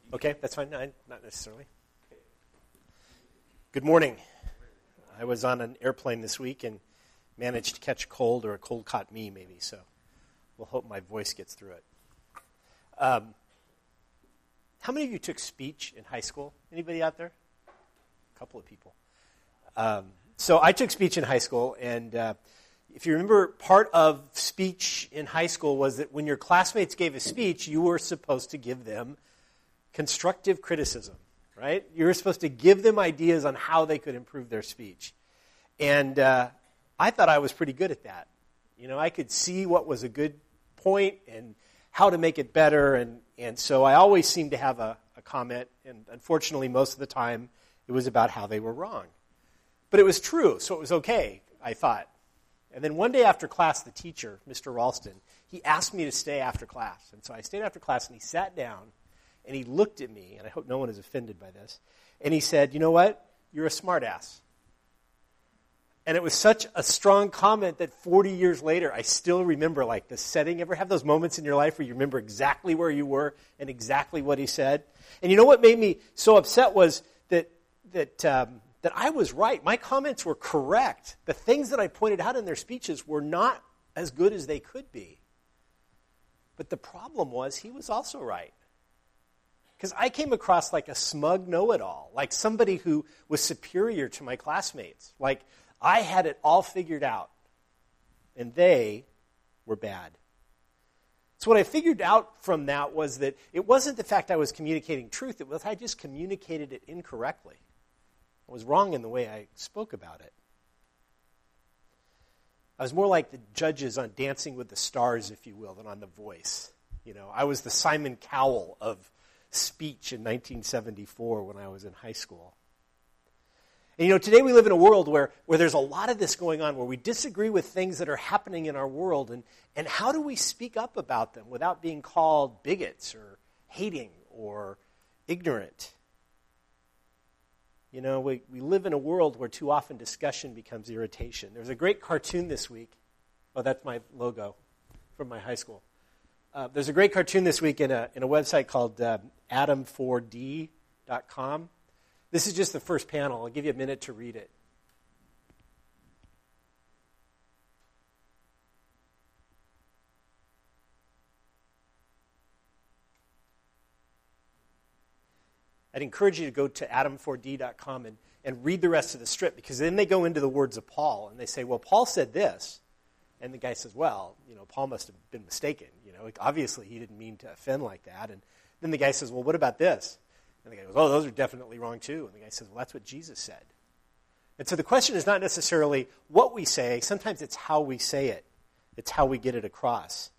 Okay, that's fine. No, not necessarily. Good morning. I was on an airplane this week and managed to catch a cold, or a cold caught me maybe, so we'll hope my voice gets through it. How many of you took speech in high school? Anybody out there? A couple of people. So I took speech in high school, and if you remember, part of speech in high school was that when your classmates gave a speech, you were supposed to give them constructive criticism, right? You were supposed to give them ideas on how they could improve their speech. And I thought I was pretty good at that. You know, I could see what was a good point and how to make it better, and so I always seemed to have a comment, and unfortunately most of the time it was about how they were wrong. But it was true, so it was okay, I thought. And then one day after class, the teacher, Mr. Ralston, he asked me to stay after class. And so I stayed after class, and he sat down, and he looked at me, and I hope no one is offended by this, and he said, "You know what? You're a smartass." And it was such a strong comment that 40 years later, I still remember like the setting. Ever have those moments in your life where you remember exactly where you were and exactly what he said? And you know what made me so upset was that I was right. My comments were correct. The things that I pointed out in their speeches were not as good as they could be. But the problem was he was also right. Because I came across like a smug know-it-all, like somebody who was superior to my classmates. Like I had it all figured out, and they were bad. So what I figured out from that was that it wasn't the fact I was communicating truth, it was I just communicated it incorrectly. I was wrong in the way I spoke about it. I was more like the judges on Dancing with the Stars, if you will, than on The Voice. You know, I was the Simon Cowell of speech in 1974 when I was in high school. And you know, today we live in a world where there's a lot of this going on, where we disagree with things that are happening in our world, and how do we speak up about them without being called bigots or hating or ignorant? You know, we live in a world where too often discussion becomes irritation. There's a great cartoon this week. Oh, that's my logo from my high school. There's a great cartoon this week in a website called adam4d.com. This is just the first panel. I'll give you a minute to read it. I'd encourage you to go to adam4d.com and read the rest of the strip, because then they go into the words of Paul, and they say, well, Paul said this. And the guy says, well, you know, Paul must have been mistaken. You know, obviously he didn't mean to offend like that. And then the guy says, well, what about this? And the guy goes, oh, those are definitely wrong too. And the guy says, well, that's what Jesus said. And so the question is not necessarily what we say. Sometimes it's how we say it. It's how we get it across.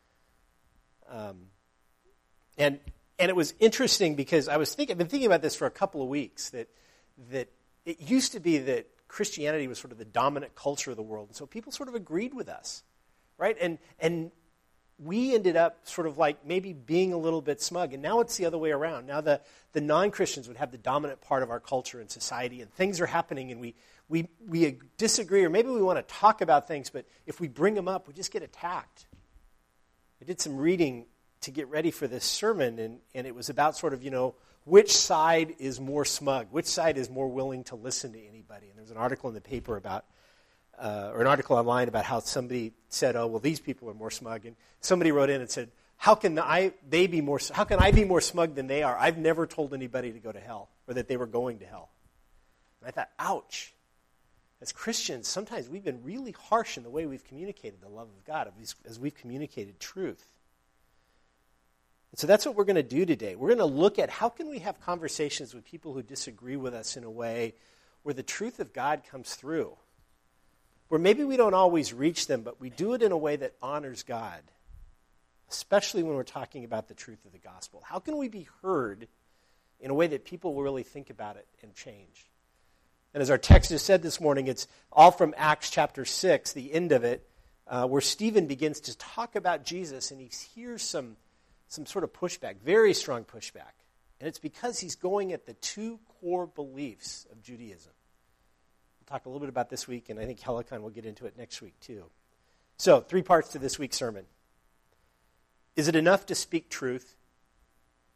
And it was interesting because I've been thinking about this for a couple of weeks, that it used to be that Christianity was sort of the dominant culture of the world. And so people sort of agreed with us, right? And we ended up sort of like maybe being a little bit smug. And now it's the other way around. Now the non-Christians would have the dominant part of our culture and society, and things are happening, and we disagree, or maybe we want to talk about things, but if we bring them up, we just get attacked. I did some reading to get ready for this sermon, and it was about sort of, you know, which side is more smug? Which side is more willing to listen to anybody? And there's an article in the paper about, or an article online about how somebody said, oh, well, these people are more smug. And somebody wrote in and said, how can I be more smug than they are? I've never told anybody to go to hell, or that they were going to hell. And I thought, ouch. As Christians, sometimes we've been really harsh in the way we've communicated the love of God, as we've communicated truth. And so that's what we're going to do today. We're going to look at how can we have conversations with people who disagree with us in a way where the truth of God comes through. Where maybe we don't always reach them, but we do it in a way that honors God, especially when we're talking about the truth of the gospel. How can we be heard in a way that people will really think about it and change? And as our text has said this morning, it's all from Acts chapter 6, the end of it, where Stephen begins to talk about Jesus, and he hears some sort of pushback, very strong pushback. And it's because he's going at the two core beliefs of Judaism. We'll talk a little bit about this week, and I think Helicon will get into it next week too. So, 3 parts to this week's sermon. Is it enough to speak truth?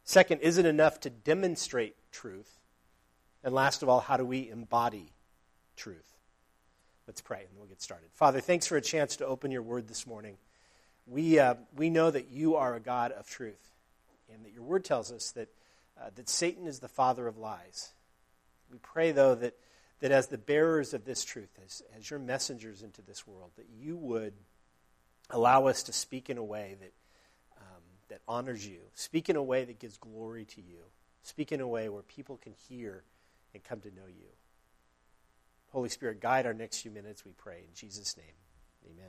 Second, is it enough to demonstrate truth? And last of all, how do we embody truth? Let's pray, and then we'll get started. Father, thanks for a chance to open your word this morning. We know that you are a God of truth, and that your word tells us that Satan is the father of lies. We pray, though, that as the bearers of this truth, as your messengers into this world, that you would allow us to speak in a way that honors you, speak in a way that gives glory to you, speak in a way where people can hear and come to know you. Holy Spirit, guide our next few minutes, we pray. In Jesus' name, amen.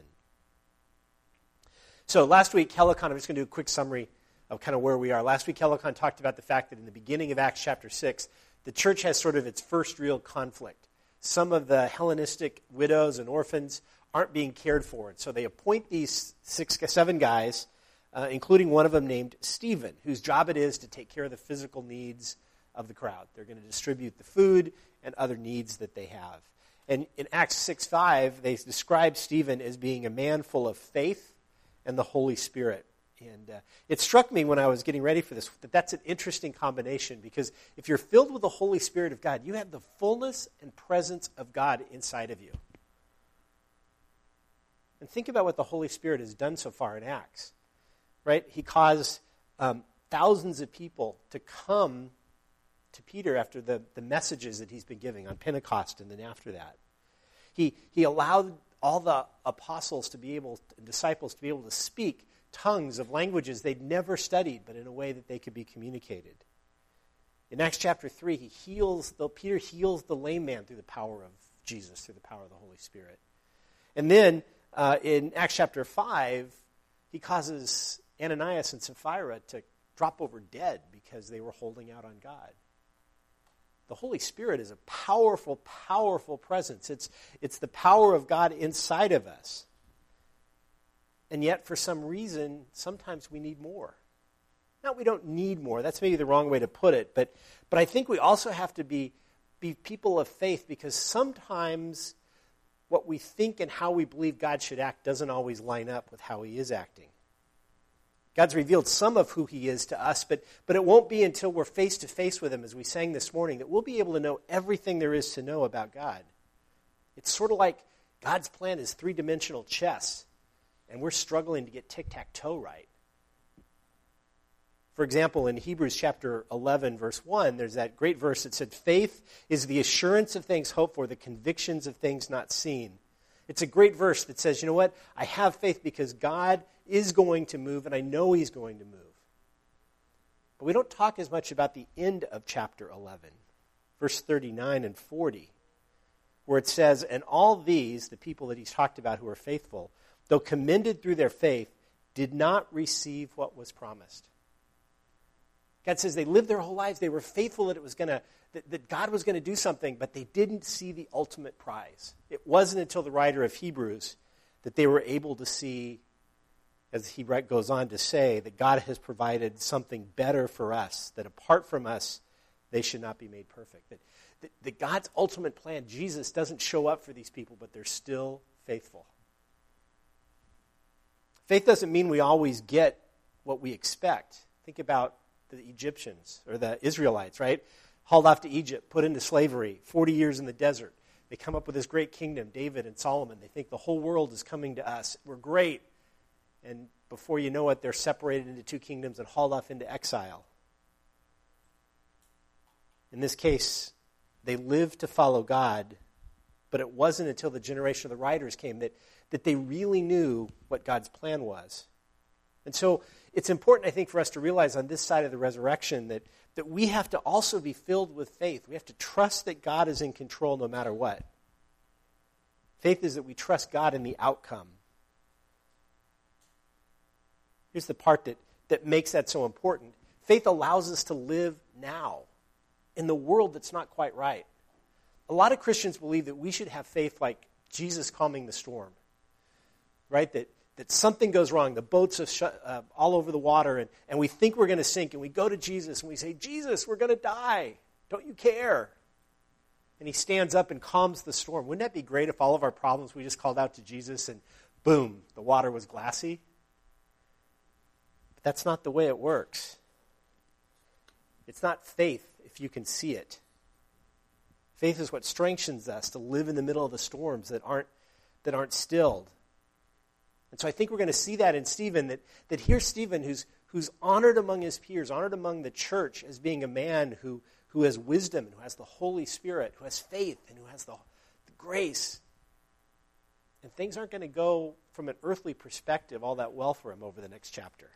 So last week, Helicon, I'm just going to do a quick summary of kind of where we are. Last week, Helicon talked about the fact that in the beginning of Acts chapter 6, the church has sort of its first real conflict. Some of the Hellenistic widows and orphans aren't being cared for, and so they appoint these 7 guys, including one of them named Stephen, whose job it is to take care of the physical needs of the crowd. They're going to distribute the food and other needs that they have. And in Acts 6:5, they describe Stephen as being a man full of faith and the Holy Spirit. And it struck me when I was getting ready for this that that's an interesting combination, because if you're filled with the Holy Spirit of God, you have the fullness and presence of God inside of you. And think about what the Holy Spirit has done so far in Acts, right? He caused thousands of people to come to Peter after the messages that he's been giving on Pentecost and then after that. He allowed all the apostles to be able, and disciples to be able to speak tongues of languages they'd never studied, but in a way that they could be communicated. In Acts chapter 3, Peter heals the lame man through the power of Jesus, through the power of the Holy Spirit. And then in Acts chapter 5, he causes Ananias and Sapphira to drop over dead because they were holding out on God. The Holy Spirit is a powerful, powerful presence. It's the power of God inside of us. And yet, for some reason, sometimes we need more. Not we don't need more. That's maybe the wrong way to put it. But I think we also have to be people of faith, because sometimes what we think and how we believe God should act doesn't always line up with how he is acting. God's revealed some of who he is to us, but it won't be until we're face to face with him, as we sang this morning, that we'll be able to know everything there is to know about God. It's sort of like God's plan is 3-dimensional chess, and we're struggling to get tic-tac-toe right. For example, in Hebrews chapter 11, verse 1, there's that great verse that said, "Faith is the assurance of things hoped for, the convictions of things not seen." It's a great verse that says, you know what? I have faith because God is going to move, and I know he's going to move. But we don't talk as much about the end of chapter 11, verse 39 and 40, where it says, "And all these," the people that he's talked about who are faithful, "though commended through their faith, did not receive what was promised." God says they lived their whole lives. They were faithful that God was going to do something, but they didn't see the ultimate prize. It wasn't until the writer of Hebrews that they were able to see, as he goes on to say, that God has provided something better for us, that apart from us, they should not be made perfect. That God's ultimate plan, Jesus, doesn't show up for these people, but they're still faithful. Faith doesn't mean we always get what we expect. Think about the Egyptians, or the Israelites, right? Hauled off to Egypt, put into slavery, 40 years in the desert. They come up with this great kingdom, David and Solomon. They think the whole world is coming to us. We're great. And before you know it, they're separated into 2 kingdoms and hauled off into exile. In this case, they lived to follow God, but it wasn't until the generation of the writers came that they really knew what God's plan was. And so it's important, I think, for us to realize on this side of the resurrection that we have to also be filled with faith. We have to trust that God is in control no matter what. Faith is that we trust God in the outcome. Here's the part that makes that so important. Faith allows us to live now in the world that's not quite right. A lot of Christians believe that we should have faith like Jesus calming the storm, right? That something goes wrong. The boats are all over the water, and we think we're going to sink, and we go to Jesus, and we say, "Jesus, we're going to die. Don't you care?" And he stands up and calms the storm. Wouldn't that be great if all of our problems we just called out to Jesus, and boom, the water was glassy? But that's not the way it works. It's not faith if you can see it. Faith is what strengthens us to live in the middle of the storms that aren't stilled. And so I think we're going to see that in Stephen, that here's Stephen who's honored among his peers, honored among the church as being a man who has wisdom and who has the Holy Spirit, who has faith and who has the grace. And things aren't going to go from an earthly perspective all that well for him over the next chapter.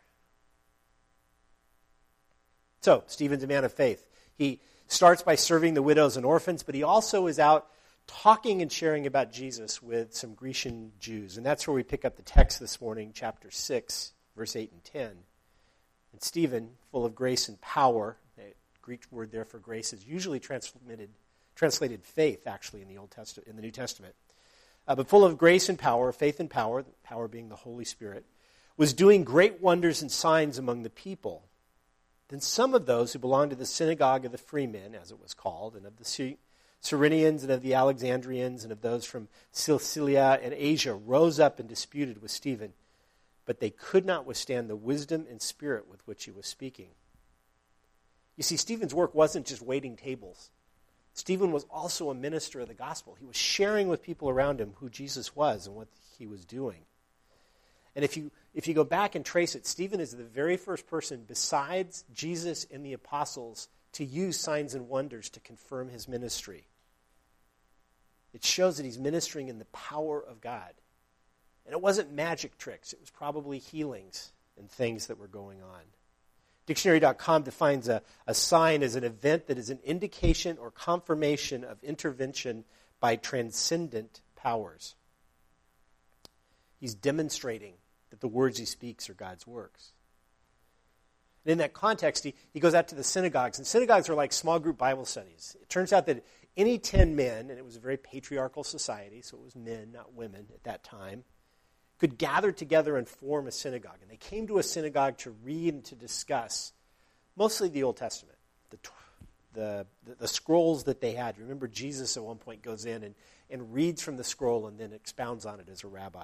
So, Stephen's a man of faith. He starts by serving the widows and orphans, but he also is out talking and sharing about Jesus with some Grecian Jews. And that's where we pick up the text this morning, chapter 6, verse 8 and 10. And Stephen, full of grace and power, the Greek word there for grace is usually translated faith, actually, in the New Testament. But full of grace and power, faith and power, the power being the Holy Spirit, was doing great wonders and signs among the people. Then some of those who belonged to the synagogue of the freemen, as it was called, and of the Cyrenians and of the Alexandrians and of those from Cilicia and Asia rose up and disputed with Stephen, but they could not withstand the wisdom and spirit with which he was speaking. You see, Stephen's work wasn't just waiting tables. Stephen was also a minister of the gospel. He was sharing with people around him who Jesus was and what he was doing. And if you go back and trace it, Stephen is the very first person besides Jesus and the apostles to use signs and wonders to confirm his ministry. It shows that he's ministering in the power of God. And it wasn't magic tricks. It was probably healings and things that were going on. Dictionary.com defines a sign as an event that is an indication or confirmation of intervention by transcendent powers. He's demonstrating that the words he speaks are God's works. And in that context, he goes out to the synagogues. And synagogues are like small group Bible studies. It turns out that any 10 men, and it was a very patriarchal society, so it was men, not women at that time, could gather together and form a synagogue. And they came to a synagogue to read and to discuss mostly the Old Testament, the scrolls that they had. Remember, Jesus at one point goes in and reads from the scroll and then expounds on it as a rabbi.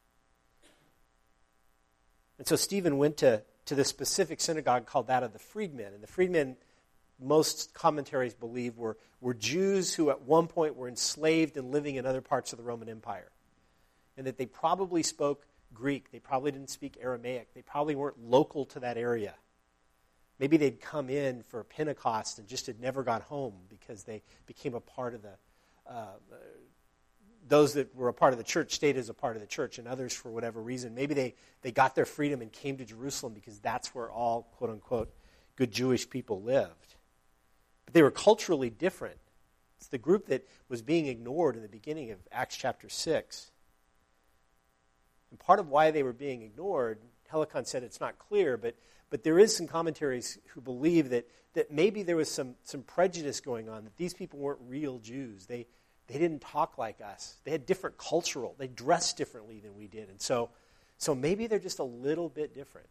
And so Stephen went to this specific synagogue called that of the freedmen. And the freedmen, most commentaries believe, were Jews who at one point were enslaved and living in other parts of the Roman Empire. And that they probably spoke Greek. They probably didn't speak Aramaic. They probably weren't local to that area. Maybe they'd come in for Pentecost and just had never got home because they became a part of those that were a part of the church stayed as a part of the church, and others, for whatever reason, maybe they got their freedom and came to Jerusalem because that's where all, quote-unquote, good Jewish people lived. But they were culturally different. It's the group that was being ignored in the beginning of Acts chapter 6. And part of why they were being ignored, Helicon said it's not clear, but there is some commentaries who believe that maybe there was some prejudice going on, that these people weren't real Jews. They didn't talk like us. They had different cultural. They dressed differently than we did. And so maybe they're just a little bit different.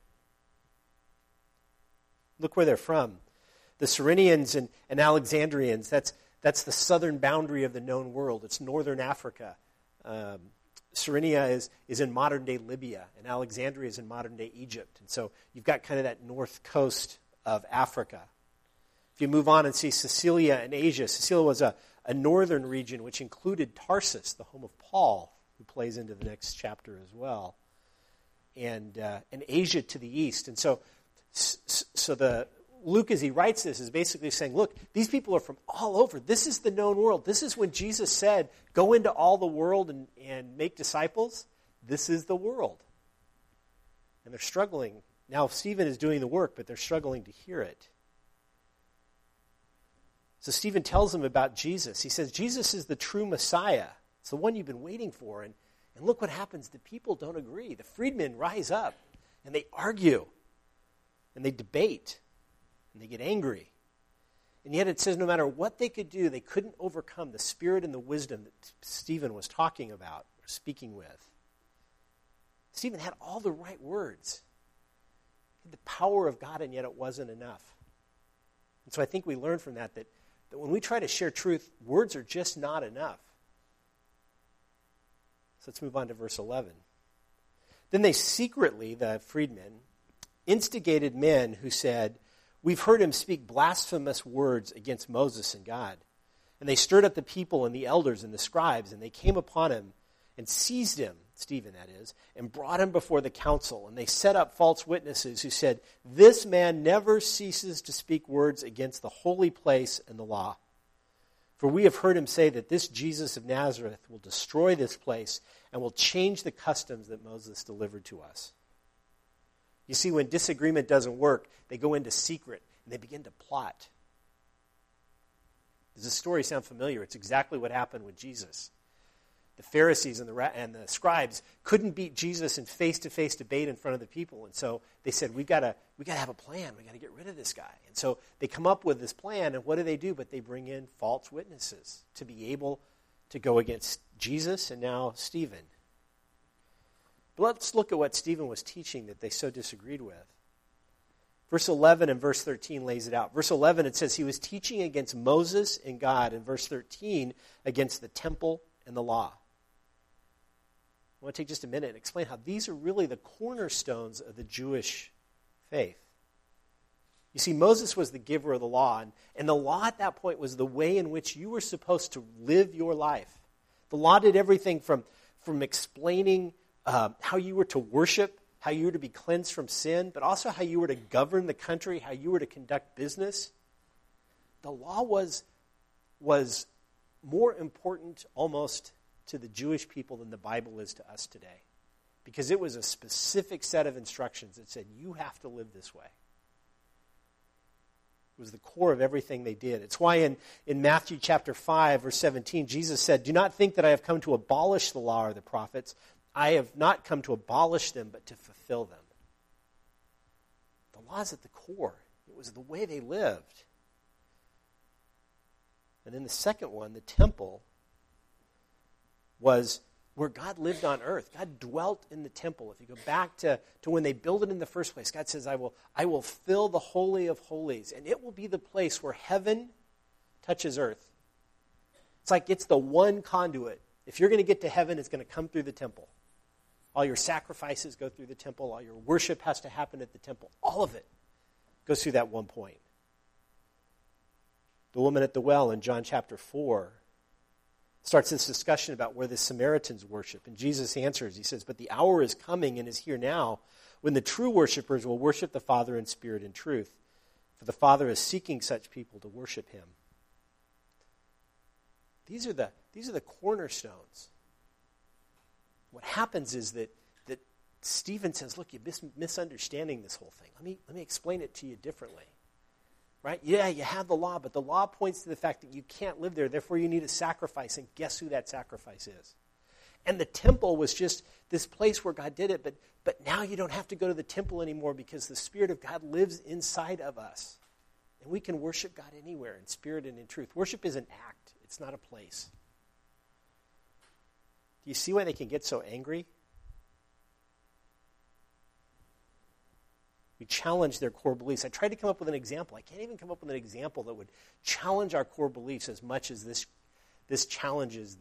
Look where they're from. The Cyrenians and Alexandrians, that's the southern boundary of the known world. It's northern Africa. Cyrenia is in modern-day Libya, and Alexandria is in modern-day Egypt. And so you've got kind of that north coast of Africa. If you move on and see Cilicia and Asia, Cilicia was a northern region which included Tarsus, the home of Paul, who plays into the next chapter as well, and Asia to the east. And so Luke, as he writes this, is basically saying, look, these people are from all over. This is the known world. This is when Jesus said, go into all the world and make disciples. This is the world. And they're struggling. Now, Stephen is doing the work, but they're struggling to hear it. So Stephen tells them about Jesus. He says, Jesus is the true Messiah. It's the one you've been waiting for. And look what happens. The people don't agree. The freedmen rise up, and they argue, and they debate, and they get angry. And yet it says no matter what they could do, they couldn't overcome the spirit and the wisdom that Stephen was talking about, or speaking with. Stephen had all the right words. He had the power of God, and yet it wasn't enough. And so I think we learn from that when we try to share truth, words are just not enough. So let's move on to verse 11. Then they secretly, the freedmen, instigated men who said, We've heard him speak blasphemous words against Moses and God. And they stirred up the people and the elders and the scribes, and they came upon him and seized him, Stephen that is, and brought him before the council. And they set up false witnesses who said, "This man never ceases to speak words against the holy place and the law. For we have heard him say that this Jesus of Nazareth will destroy this place and will change the customs that Moses delivered to us." You see, when disagreement doesn't work, they go into secret and they begin to plot. Does this story sound familiar? It's exactly what happened with Jesus. The Pharisees and the scribes couldn't beat Jesus in face-to-face debate in front of the people. And so they said, we got to have a plan. We've got to get rid of this guy. And so they come up with this plan, and what do? But they bring in false witnesses to be able to go against Jesus and now Stephen. But let's look at what Stephen was teaching that they so disagreed with. Verse 11 and verse 13 lays it out. Verse 11, it says he was teaching against Moses and God. And verse 13, against the temple and the law. I want to take just a minute and explain how these are really the cornerstones of the Jewish faith. You see, Moses was the giver of the law, and the law at that point was the way in which you were supposed to live your life. The law did everything from explaining how you were to worship, how you were to be cleansed from sin, but also how you were to govern the country, how you were to conduct business. The law was more important almost to the Jewish people than the Bible is to us today. Because it was a specific set of instructions that said, you have to live this way. It was the core of everything they did. It's why in Matthew chapter 5, verse 17, Jesus said, "Do not think that I have come to abolish the law or the prophets. I have not come to abolish them, but to fulfill them." The law is at the core. It was the way they lived. And then the second one, the temple, was where God lived on earth. God dwelt in the temple. If you go back to when they built it in the first place, God says, I will fill the Holy of Holies, and it will be the place where heaven touches earth. It's like it's the one conduit. If you're going to get to heaven, it's going to come through the temple. All your sacrifices go through the temple. All your worship has to happen at the temple. All of it goes through that one point. The woman at the well in John chapter 4 starts this discussion about where the Samaritans worship. And Jesus answers, he says, "But the hour is coming and is here now when the true worshipers will worship the Father in spirit and truth. For the Father is seeking such people to worship him." These are the cornerstones. What happens is that Stephen says, look, you're misunderstanding this whole thing. Let me explain it to you differently. Right? Yeah, you have the law, but the law points to the fact that you can't live there, therefore you need a sacrifice, and guess who that sacrifice is? And the temple was just this place where God did it, but now you don't have to go to the temple anymore because the Spirit of God lives inside of us. And we can worship God anywhere in spirit and in truth. Worship is an act. It's not a place. Do you see why they can get so angry? We challenge their core beliefs. I tried to come up with an example. I can't even come up with an example that would challenge our core beliefs as much as this challenges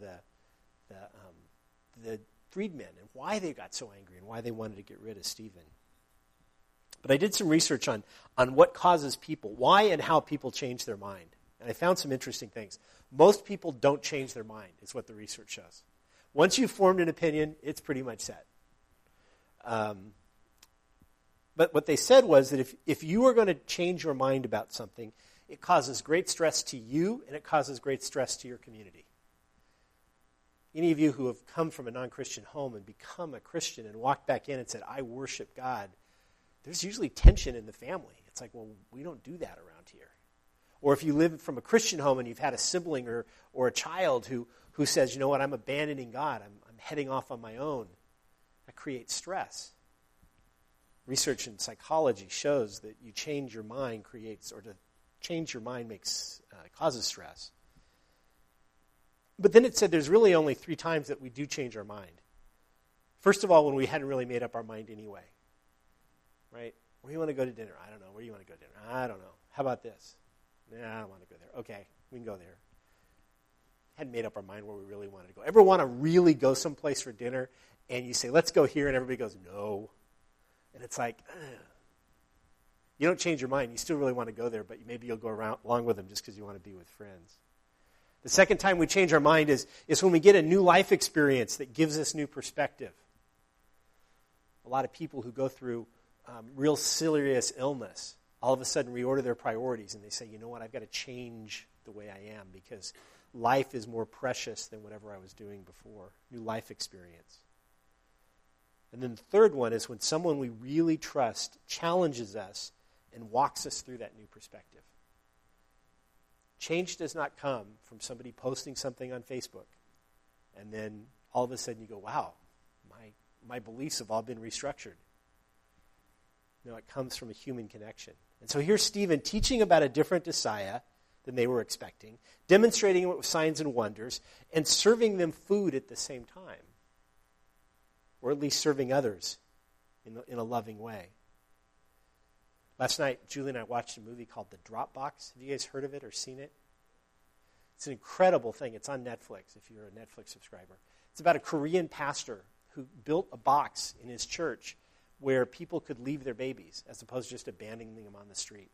the freedmen and why they got so angry and why they wanted to get rid of Stephen. But I did some research on what causes people, why and how people change their mind. And I found some interesting things. Most people don't change their mind, is what the research shows. Once you've formed an opinion, it's pretty much set. But what they said was that if you are going to change your mind about something, it causes great stress to you and it causes great stress to your community. Any of you who have come from a non-Christian home and become a Christian and walked back in and said, I worship God, there's usually tension in the family. It's like, well, we don't do that around here. Or if you live from a Christian home and you've had a sibling or a child who says, you know what, I'm abandoning God, I'm heading off on my own, that creates stress. Research in psychology shows that you change your mind causes stress. But then it said there's really only 3 times that we do change our mind. First of all, when we hadn't really made up our mind anyway. Right? Where do you want to go to dinner? I don't know. Where do you want to go to dinner? I don't know. How about this? Nah, I don't want to go there. Okay, we can go there. Hadn't made up our mind where we really wanted to go. Ever want to really go someplace for dinner and you say, let's go here, and everybody goes, no. And it's like, ugh. You don't change your mind. You still really want to go there, but maybe you'll go along with them just because you want to be with friends. The second time we change our mind is when we get a new life experience that gives us new perspective. A lot of people who go through real serious illness all of a sudden reorder their priorities and they say, you know what, I've got to change the way I am because life is more precious than whatever I was doing before. New life experience. And then the third one is when someone we really trust challenges us and walks us through that new perspective. Change does not come from somebody posting something on Facebook and then all of a sudden you go, wow, my beliefs have all been restructured. No, it comes from a human connection. And so here's Stephen teaching about a different Messiah than they were expecting, demonstrating it with signs and wonders, and serving them food at the same time. Or at least serving others in a loving way. Last night, Julie and I watched a movie called The Dropbox. Have you guys heard of it or seen it? It's an incredible thing. It's on Netflix if you're a Netflix subscriber. It's about a Korean pastor who built a box in his church where people could leave their babies as opposed to just abandoning them on the street.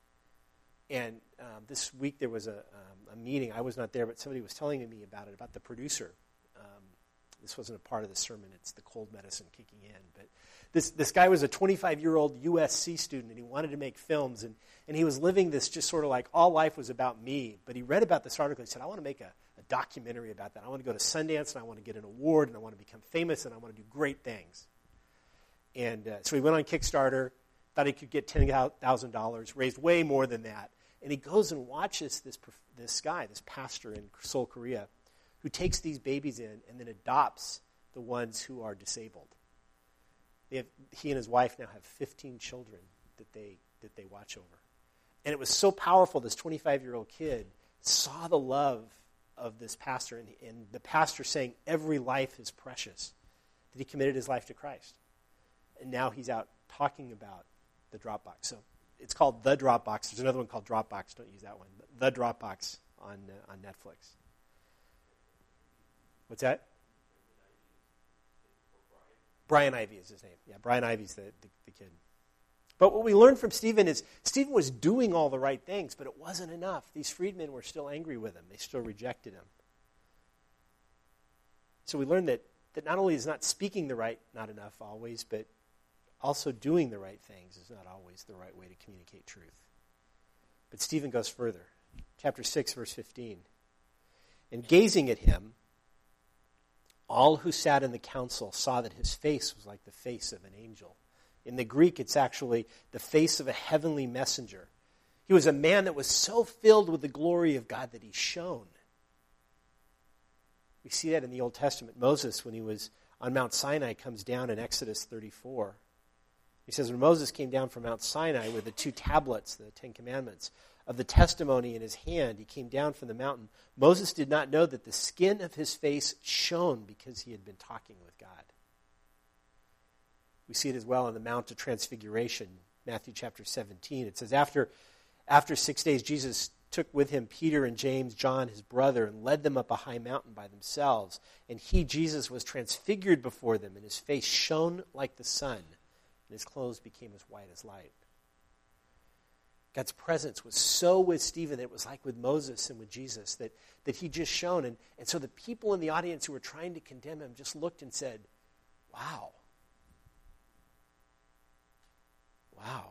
And this week there was a meeting. I was not there, but somebody was telling me about it, about the producer. This wasn't a part of the sermon. It's the cold medicine kicking in. But this guy was a 25-year-old USC student, and he wanted to make films. And he was living this just sort of like all life was about me. But he read about this article. He said, I want to make a documentary about that. I want to go to Sundance, and I want to get an award, and I want to become famous, and I want to do great things. And so he went on Kickstarter, thought he could get $10,000, raised way more than that. And he goes and watches this guy, this pastor in Seoul, Korea, who takes these babies in and then adopts the ones who are disabled. He and his wife now have 15 children that they watch over. And it was so powerful, this 25-year-old kid saw the love of this pastor and the pastor saying every life is precious, that he committed his life to Christ. And now he's out talking about the Dropbox. So it's called The Dropbox. There's another one called Dropbox. Don't use that one. The Dropbox on Netflix. What's that? Brian Ivy is his name. Yeah, Brian Ivy's the kid. But what we learned from Stephen is Stephen was doing all the right things, but it wasn't enough. These freedmen were still angry with him. They still rejected him. So we learned that not only is not speaking the right not enough always, but also doing the right things is not always the right way to communicate truth. But Stephen goes further. Chapter 6, verse 15. And gazing at him, all who sat in the council saw that his face was like the face of an angel. In the Greek, it's actually the face of a heavenly messenger. He was a man that was so filled with the glory of God that he shone. We see that in the Old Testament. Moses, when he was on Mount Sinai, comes down in Exodus 34. He says, when Moses came down from Mount Sinai with the 2 tablets, the 10 Commandments, of the testimony in his hand, he came down from the mountain. Moses did not know that the skin of his face shone because he had been talking with God. We see it as well on the Mount of Transfiguration, Matthew chapter 17. It says, after 6 days, Jesus took with him Peter and James, John, his brother, and led them up a high mountain by themselves. And he, Jesus, was transfigured before them, and his face shone like the sun, and his clothes became as white as light. God's presence was so with Stephen that it was like with Moses and with Jesus, that he just shone. And so the people in the audience who were trying to condemn him just looked and said, wow. Wow.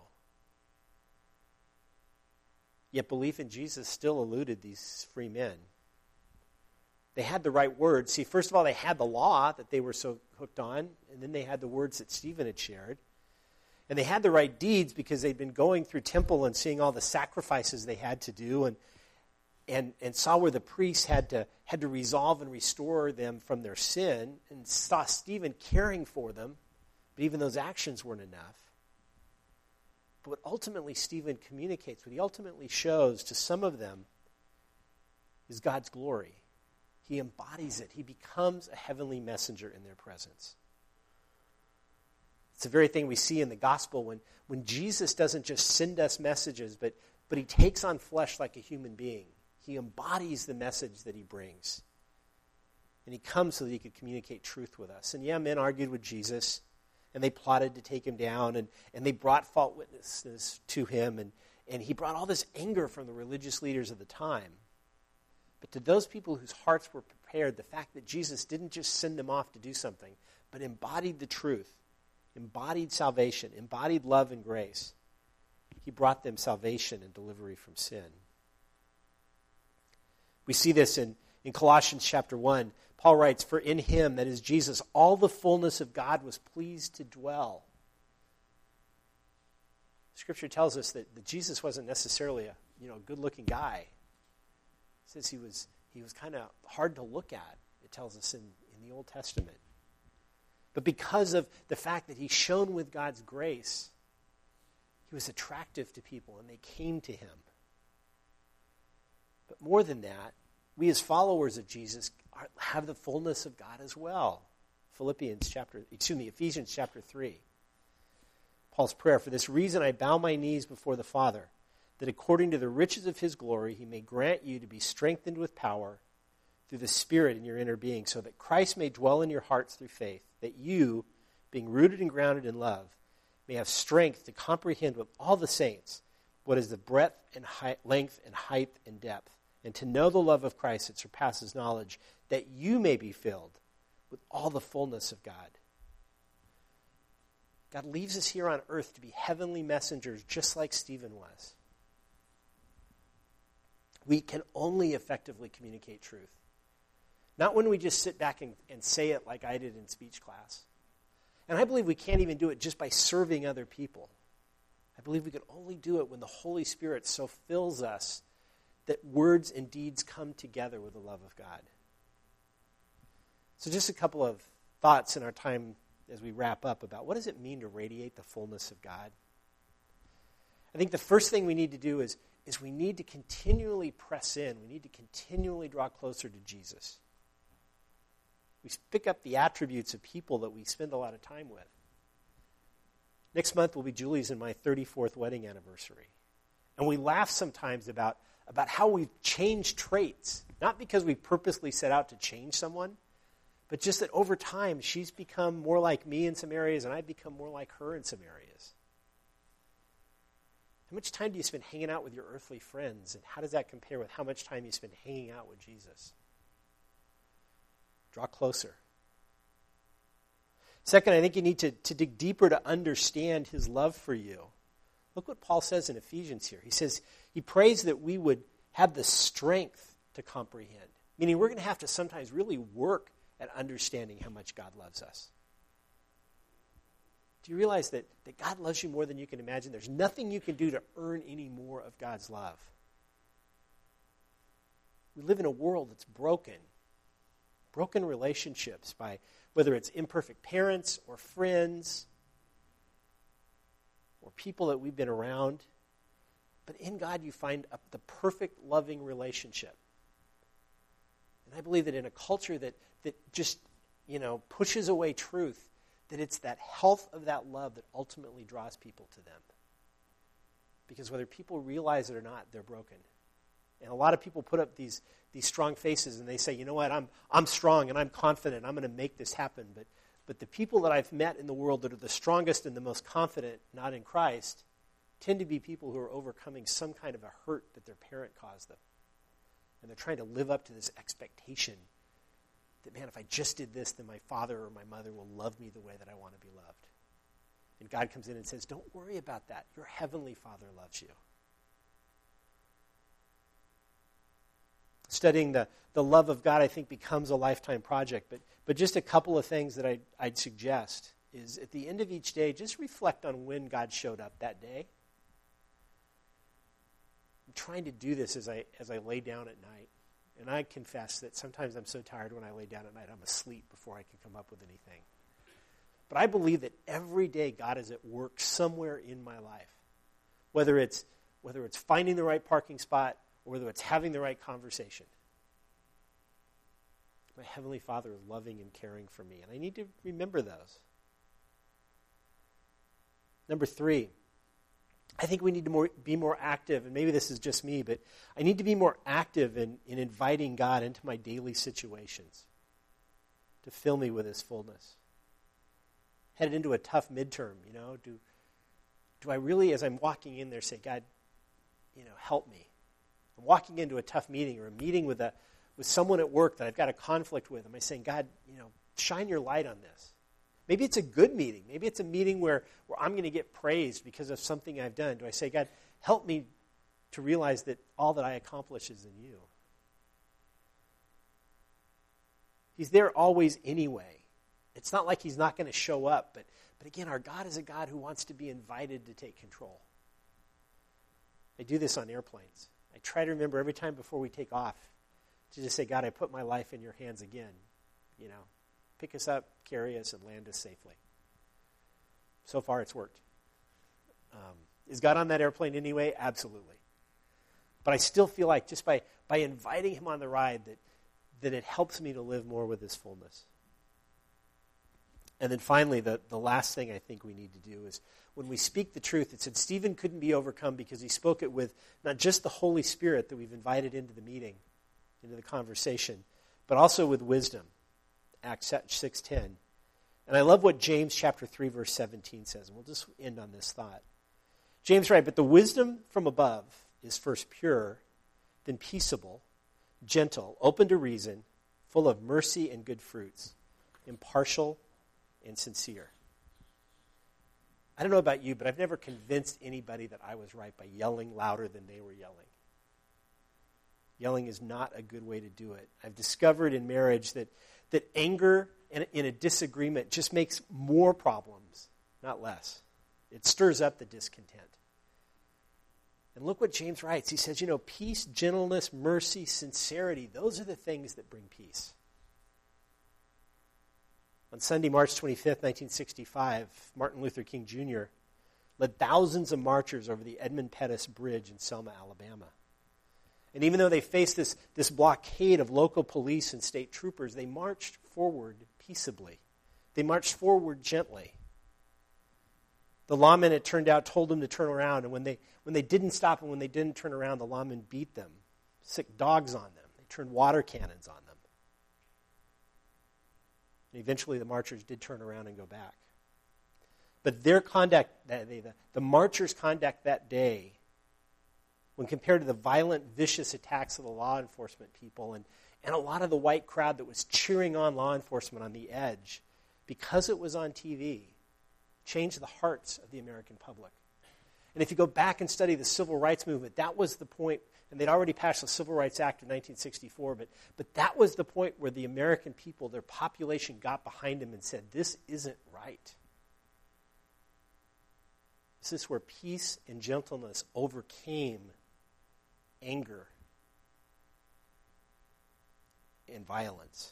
Yet belief in Jesus still eluded these free men. They had the right words. See, first of all, they had the law that they were so hooked on, and then they had the words that Stephen had shared. And they had the right deeds because they'd been going through temple and seeing all the sacrifices they had to do and saw where the priests had to resolve and restore them from their sin, and saw Stephen caring for them, but even those actions weren't enough. But what ultimately Stephen communicates, what he ultimately shows to some of them is God's glory. He embodies it. He becomes a heavenly messenger in their presence. It's the very thing we see in the gospel when Jesus doesn't just send us messages, but he takes on flesh like a human being. He embodies the message that he brings. And he comes so that he could communicate truth with us. And yeah, men argued with Jesus. and they plotted to take him down, and they brought false witnesses to him, and he brought all this anger from the religious leaders of the time. But to those people whose hearts were prepared, the fact that Jesus didn't just send them off to do something, but embodied the truth, embodied salvation, embodied love and grace, he brought them salvation and delivery from sin. We see this in Colossians chapter 1. Paul writes, "For in him," that is Jesus, "all the fullness of God was pleased to dwell." Scripture tells us that Jesus wasn't necessarily a good-looking guy. It says he was kind of hard to look at, it tells us in the Old Testament. But because of the fact that he shone with God's grace, he was attractive to people, and they came to him. But more than that, we as followers of Jesus have the fullness of God as well. Ephesians chapter 3. Paul's prayer, "For this reason I bow my knees before the Father, that according to the riches of his glory he may grant you to be strengthened with power through the Spirit in your inner being, so that Christ may dwell in your hearts through faith, that you, being rooted and grounded in love, may have strength to comprehend with all the saints what is the breadth and length and height and depth, and to know the love of Christ that surpasses knowledge, that you may be filled with all the fullness of God." God leaves us here on earth to be heavenly messengers, just like Stephen was. We can only effectively communicate truth. Not when we just sit back and say it like I did in speech class. And I believe we can't even do it just by serving other people. I believe we can only do it when the Holy Spirit so fills us that words and deeds come together with the love of God. So just a couple of thoughts in our time as we wrap up about what does it mean to radiate the fullness of God. I think the first thing we need to do is we need to continually press in. We need to continually draw closer to Jesus. We pick up the attributes of people that we spend a lot of time with. Next month will be Julie's and my 34th wedding anniversary. And we laugh sometimes about how we've changed traits, not because we purposely set out to change someone, but just that over time she's become more like me in some areas and I've become more like her in some areas. How much time do you spend hanging out with your earthly friends, and how does that compare with how much time you spend hanging out with Jesus? Draw closer. Second, I think you need to dig deeper to understand his love for you. Look what Paul says in Ephesians here. He says he prays that we would have the strength to comprehend, meaning we're going to have to sometimes really work at understanding how much God loves us. Do you realize that God loves you more than you can imagine? There's nothing you can do to earn any more of God's love. We live in a world that's broken relationships by whether it's imperfect parents or friends or people that we've been around. But in God you find the perfect loving relationship. And I believe that in a culture that just, pushes away truth, that it's that health of that love that ultimately draws people to them. Because whether people realize it or not, they're broken. And a lot of people put up these strong faces and they say, you know what, I'm strong and I'm confident, I'm going to make this happen. But the people that I've met in the world that are the strongest and the most confident, not in Christ, tend to be people who are overcoming some kind of a hurt that their parent caused them. And they're trying to live up to this expectation that, man, if I just did this, then my father or my mother will love me the way that I want to be loved. And God comes in and says, don't worry about that. Your heavenly Father loves you. Studying the love of God, I think, becomes a lifetime project. But just a couple of things that I'd suggest is at the end of each day, just reflect on when God showed up that day. I'm trying to do this as I lay down at night. And I confess that sometimes I'm so tired when I lay down at night, I'm asleep before I can come up with anything. But I believe that every day God is at work somewhere in my life. Whether it's finding the right parking spot or whether it's having the right conversation. My Heavenly Father is loving and caring for me, and I need to remember those. Number 3, I think we need to be more active, and maybe this is just me, but I need to be more active in inviting God into my daily situations to fill me with his fullness. headed into a tough midterm, do I really, as I'm walking in there, say, God, help me? I'm walking into a tough meeting or a meeting with someone at work that I've got a conflict with. Am I saying, God, shine your light on this? Maybe it's a good meeting. Maybe it's a meeting where I'm going to get praised because of something I've done. Do I say, God, help me to realize that all that I accomplish is in you? He's there always anyway. It's not like he's not going to show up. But again, our God is a God who wants to be invited to take control. I do this on airplanes. I try to remember every time before we take off to just say, God, I put my life in your hands again. Pick us up, carry us, and land us safely. So far, it's worked. Is God on that airplane anyway? Absolutely. But I still feel like just by inviting him on the ride that it helps me to live more with his fullness. And then finally, the last thing I think we need to do is when we speak the truth, it said Stephen couldn't be overcome because he spoke it with not just the Holy Spirit that we've invited into the meeting, into the conversation, but also with wisdom. Acts 6:10. And I love what James chapter 3, verse 17 says. And we'll just end on this thought. James writes, but the wisdom from above is first pure, then peaceable, gentle, open to reason, full of mercy and good fruits, impartial and sincere. I don't know about you, but I've never convinced anybody that I was right by yelling louder than they were yelling. Yelling is not a good way to do it. I've discovered in marriage that anger in a disagreement just makes more problems, not less. It stirs up the discontent. And look what James writes. He says, peace, gentleness, mercy, sincerity, those are the things that bring peace. On Sunday, March 25th, 1965, Martin Luther King Jr. led thousands of marchers over the Edmund Pettus Bridge in Selma, Alabama. And even though they faced this blockade of local police and state troopers, they marched forward peaceably. They marched forward gently. The lawmen, it turned out, told them to turn around. And when they didn't stop and when they didn't turn around, the lawmen beat them, sicked dogs on them. They turned water cannons on them. And eventually the marchers did turn around and go back. But their conduct, the marchers' conduct that day, when compared to the violent, vicious attacks of the law enforcement people and a lot of the white crowd that was cheering on law enforcement on the edge, because it was on TV, changed the hearts of the American public. And if you go back and study the civil rights movement, that was the point, and they'd already passed the Civil Rights Act in 1964, but that was the point where the American people, their population, got behind them and said, this isn't right. This is where peace and gentleness overcame anger and violence.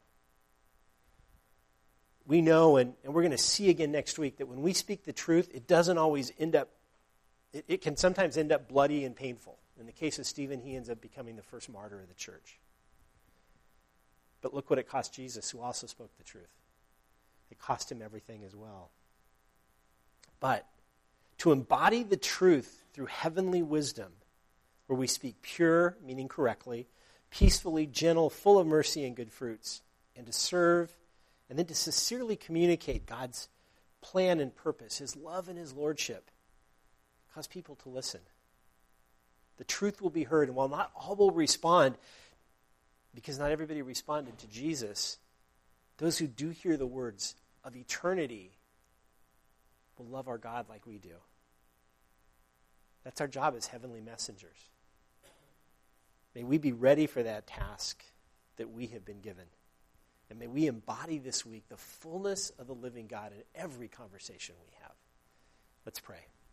We know, and we're going to see again next week, that when we speak the truth, it doesn't always end up, it can sometimes end up bloody and painful. In the case of Stephen, he ends up becoming the first martyr of the church. But look what it cost Jesus, who also spoke the truth. It cost him everything as well. But to embody the truth through heavenly wisdom, where we speak pure, meaning correctly, peacefully, gentle, full of mercy and good fruits, and to serve, and then to sincerely communicate God's plan and purpose, his love and his lordship, cause people to listen. The truth will be heard, and while not all will respond, because not everybody responded to Jesus, those who do hear the words of eternity will love our God like we do. That's our job as heavenly messengers. May we be ready for that task that we have been given. And may we embody this week the fullness of the living God in every conversation we have. Let's pray.